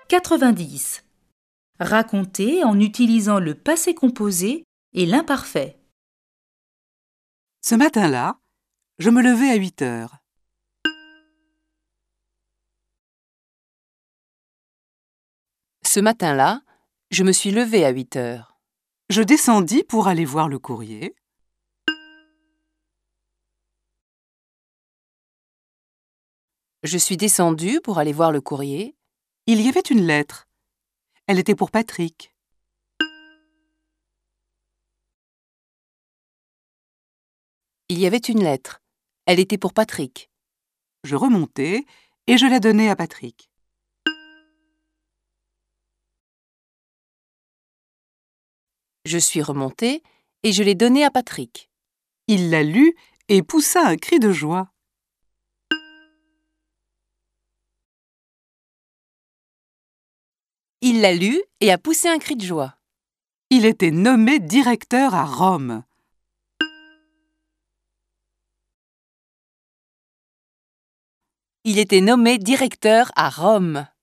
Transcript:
90. Raconter en utilisant le passé composé et l'imparfait. Ce matin-là, je me levai à 8 heures. Ce matin-là, je me suis levée à 8 heures. Je descendis pour aller voir le courrier. Je suis descendue pour aller voir le courrier. Il y avait une lettre. Elle était pour Patrick. Il y avait une lettre. Elle était pour Patrick. Je remontai et je la donnai à Patrick. Je suis remontée et je l'ai donnée à Patrick. Il la lut et poussa un cri de joie. Il l'a lue et a poussé un cri de joie. Il était nommé directeur à Rome. Il était nommé directeur à Rome.